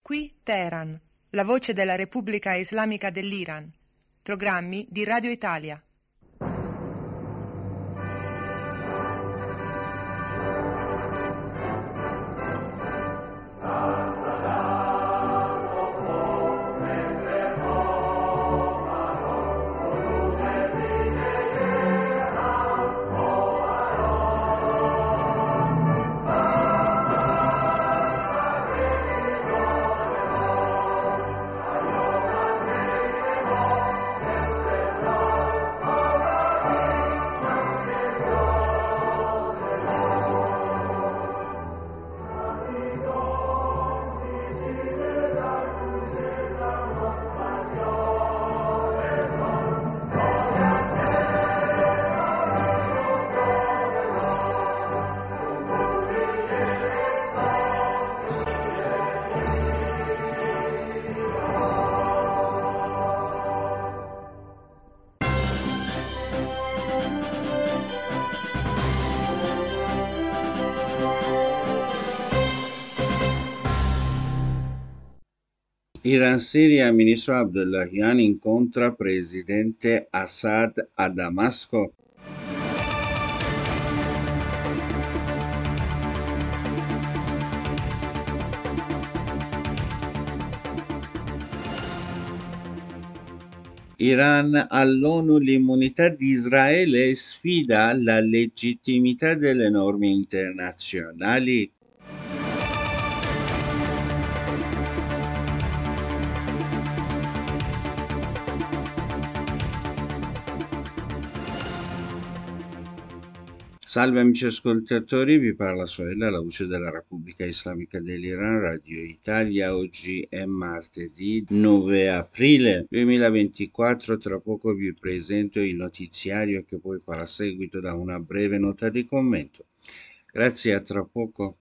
Qui Teheran, la voce della Repubblica Islamica dell'Iran. Programmi di Radio Italia. Iran-Siria, ministro Abdullahian incontra presidente Assad a Damasco. Iran all'ONU, l'immunità di Israele sfida la legittimità delle norme internazionali. Salve amici ascoltatori, vi parla Soela, la voce della Repubblica Islamica dell'Iran, Radio Italia. Oggi è martedì 9 aprile 2024, tra poco vi presento il notiziario che poi farà seguito da una breve nota di commento. Grazie, a tra poco.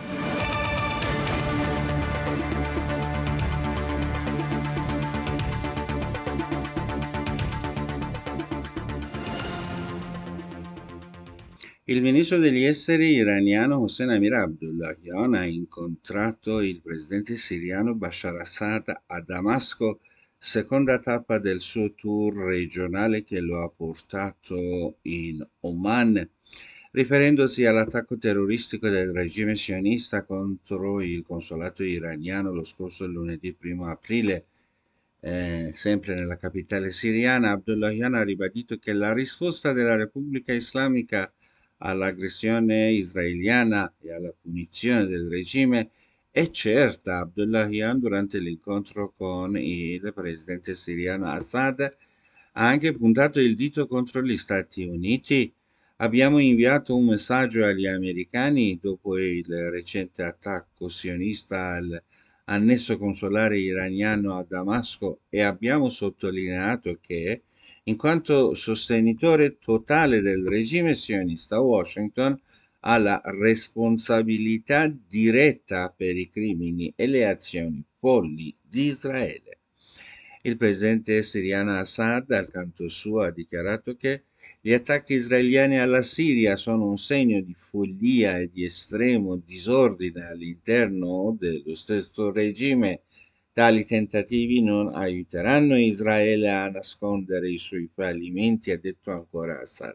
Il ministro degli esteri iraniano Hossein Amir Abdullahian ha incontrato il presidente siriano Bashar Assad a Damasco, seconda tappa del suo tour regionale che lo ha portato in Oman, riferendosi all'attacco terroristico del regime sionista contro il consolato iraniano lo scorso lunedì 1 aprile. Sempre nella capitale siriana, Abdullahian ha ribadito che la risposta della Repubblica Islamica all'aggressione israeliana e alla punizione del regime è certa. Abdullahian, durante l'incontro con il presidente siriano Assad, ha anche puntato il dito contro gli Stati Uniti. Abbiamo inviato un messaggio agli americani dopo il recente attacco sionista all'annesso consolare iraniano a Damasco e abbiamo sottolineato che, in quanto sostenitore totale del regime sionista, Washington ha la responsabilità diretta per i crimini e le azioni folli di Israele. Il presidente siriano Assad, al canto suo, ha dichiarato che gli attacchi israeliani alla Siria sono un segno di follia e di estremo disordine all'interno dello stesso regime. Tali tentativi non aiuteranno Israele a nascondere i suoi fallimenti, ha detto ancora Assad.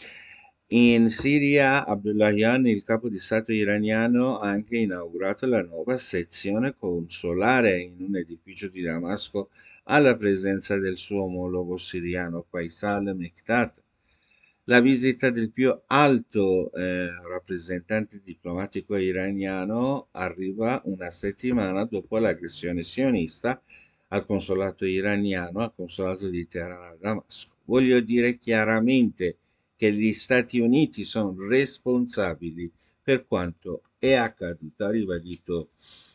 In Siria, Abdullahian, il capo di Stato iraniano, ha anche inaugurato la nuova sezione consolare in un edificio di Damasco alla presenza del suo omologo siriano Faisal Mekdad. La visita del più alto rappresentante diplomatico iraniano arriva una settimana dopo l'aggressione sionista al consolato iraniano, al consolato di Teheran a Damasco. Voglio dire chiaramente che gli Stati Uniti sono responsabili per quanto è accaduto, ha ribadito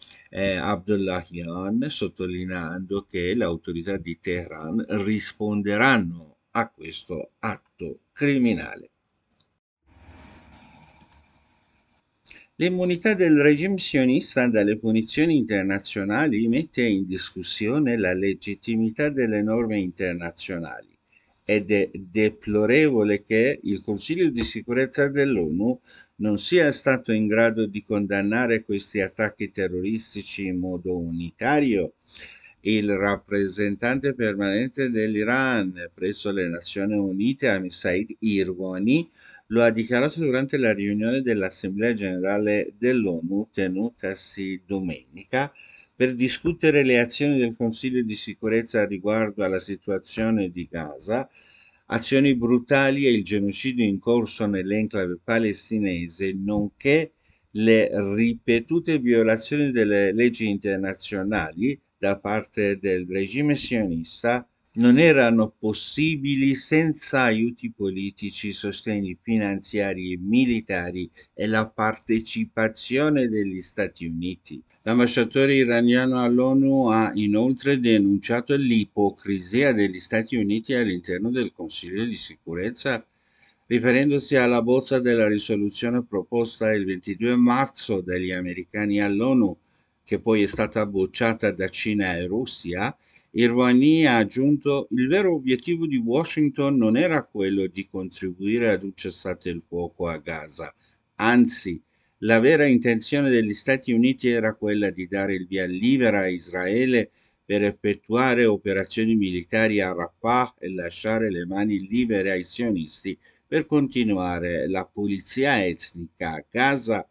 Abdullahian, sottolineando che le autorità di Teheran risponderanno a questo atto criminale. L'immunità del regime sionista dalle punizioni internazionali mette in discussione la legittimità delle norme internazionali ed è deplorevole che il Consiglio di sicurezza dell'ONU non sia stato in grado di condannare questi attacchi terroristici in modo unitario, il rappresentante permanente dell'Iran presso le Nazioni Unite, Amir Said Irwani, lo ha dichiarato durante la riunione dell'Assemblea Generale dell'ONU tenutasi domenica per discutere le azioni del Consiglio di sicurezza riguardo alla situazione di Gaza, azioni brutali e il genocidio in corso nell'enclave palestinese, nonché le ripetute violazioni delle leggi internazionali da parte del regime sionista non erano possibili senza aiuti politici, sostegni finanziari e militari e la partecipazione degli Stati Uniti. L'ambasciatore iraniano all'ONU ha inoltre denunciato l'ipocrisia degli Stati Uniti all'interno del Consiglio di sicurezza, riferendosi alla bozza della risoluzione proposta il 22 marzo dagli americani all'ONU, che poi è stata bocciata da Cina e Russia. Irvani ha aggiunto: il vero obiettivo di Washington non era quello di contribuire ad un cessate il fuoco a Gaza, anzi, la vera intenzione degli Stati Uniti era quella di dare il via libera a Israele per effettuare operazioni militari a Rafah e lasciare le mani libere ai sionisti per continuare la pulizia etnica a Gaza.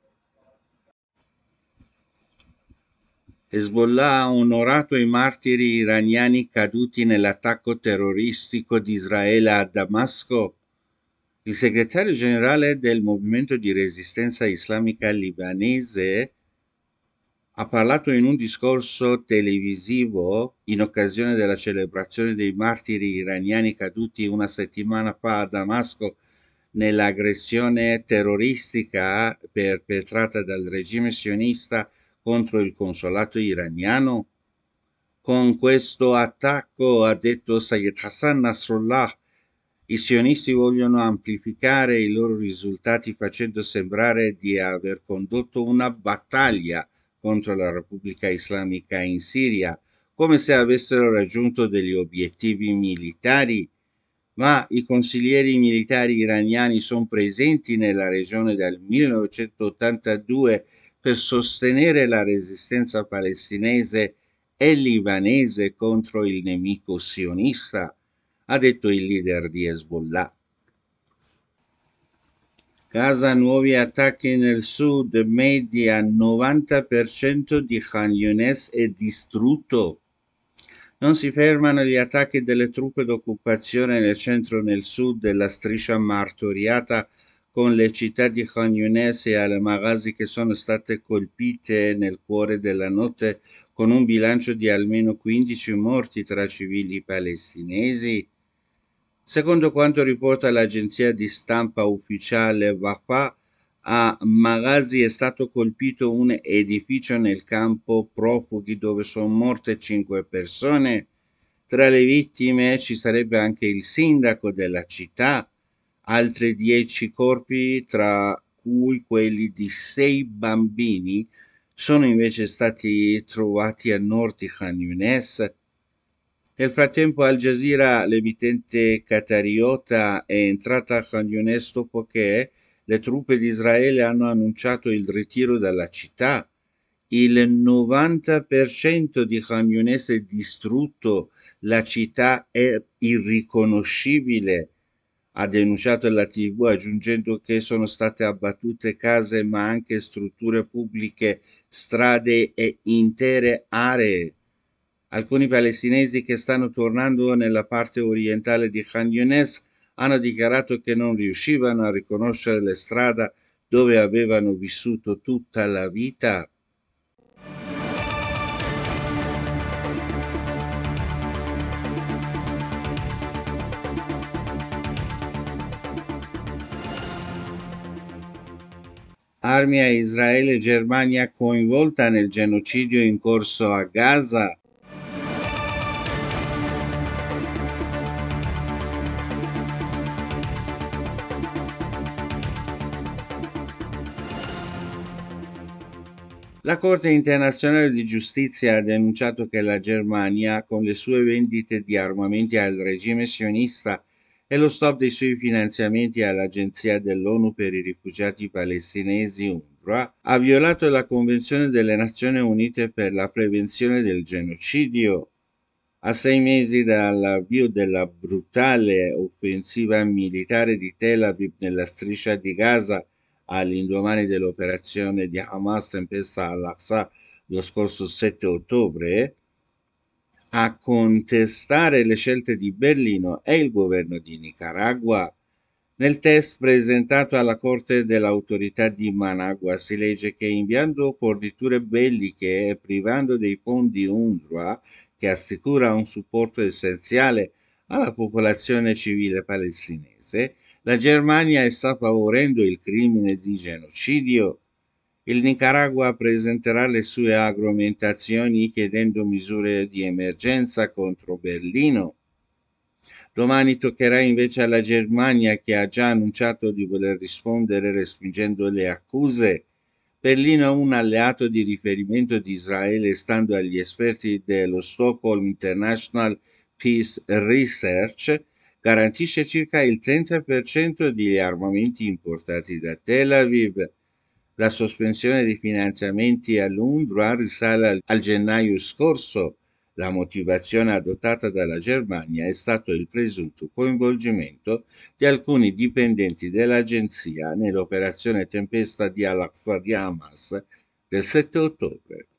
Hezbollah ha onorato i martiri iraniani caduti nell'attacco terroristico di Israele a Damasco. Il segretario generale del Movimento di Resistenza Islamica Libanese ha parlato in un discorso televisivo in occasione della celebrazione dei martiri iraniani caduti una settimana fa a Damasco nell'aggressione terroristica perpetrata dal regime sionista contro il consolato iraniano. Con questo attacco, ha detto Sayed Hassan Nasrallah, i sionisti vogliono amplificare i loro risultati facendo sembrare di aver condotto una battaglia contro la Repubblica Islamica in Siria, come se avessero raggiunto degli obiettivi militari, ma i consiglieri militari iraniani sono presenti nella regione dal 1982 per sostenere la resistenza palestinese e libanese contro il nemico sionista, ha detto il leader di Hezbollah. Gaza, nuovi attacchi nel sud, media 90% di Khan Younis è distrutto. Non si fermano gli attacchi delle truppe d'occupazione nel centro e nel sud della striscia martoriata, con le città di Khan Younis e Al-Maghazi che sono state colpite nel cuore della notte, con un bilancio di almeno 15 morti tra civili palestinesi. Secondo quanto riporta l'agenzia di stampa ufficiale Wafa, a Maghazi è stato colpito un edificio nel campo profughi dove sono morte 5 persone. Tra le vittime ci sarebbe anche il sindaco della città, altri 10 corpi, tra cui quelli di 6 bambini, sono invece stati trovati a nord di Khan Younis. Nel frattempo Al Jazeera, l'emittente qatariota, è entrata a Khan Younis dopo che le truppe di Israele hanno annunciato il ritiro dalla città. Il 90% di Khan Younis è distrutto, la città è irriconoscibile, ha denunciato la TV, aggiungendo che sono state abbattute case ma anche strutture pubbliche, strade e intere aree. Alcuni palestinesi che stanno tornando nella parte orientale di Khan Younis hanno dichiarato che non riuscivano a riconoscere le strade dove avevano vissuto tutta la vita. Armi a Israele, Germania coinvolta nel genocidio in corso a Gaza. La Corte internazionale di giustizia ha denunciato che la Germania, con le sue vendite di armamenti al regime sionista e lo stop dei suoi finanziamenti all'Agenzia dell'ONU per i rifugiati palestinesi UNRWA, ha violato la Convenzione delle Nazioni Unite per la prevenzione del genocidio. A 6 mesi dall'avvio della brutale offensiva militare di Tel Aviv nella striscia di Gaza, all'indomani dell'operazione di Hamas Tempesta al-Aqsa lo scorso 7 ottobre, a contestare le scelte di Berlino è il governo di Nicaragua. Nel test presentato alla Corte dell'Autorità di Managua si legge che inviando forniture belliche e privando dei fondi UNRWA, che assicura un supporto essenziale alla popolazione civile palestinese, la Germania sta favorendo il crimine di genocidio. Il Nicaragua presenterà le sue argomentazioni chiedendo misure di emergenza contro Berlino. Domani toccherà invece alla Germania, che ha già annunciato di voler rispondere respingendo le accuse. Berlino è un alleato di riferimento di Israele, stando agli esperti dello Stockholm International Peace Research, garantisce circa il 30% degli armamenti importati da Tel Aviv. La sospensione dei finanziamenti all'UNRWA risale al gennaio scorso. La motivazione adottata dalla Germania è stato il presunto coinvolgimento di alcuni dipendenti dell'agenzia nell'operazione Tempesta di Al-Aqsa di Hamas del 7 ottobre.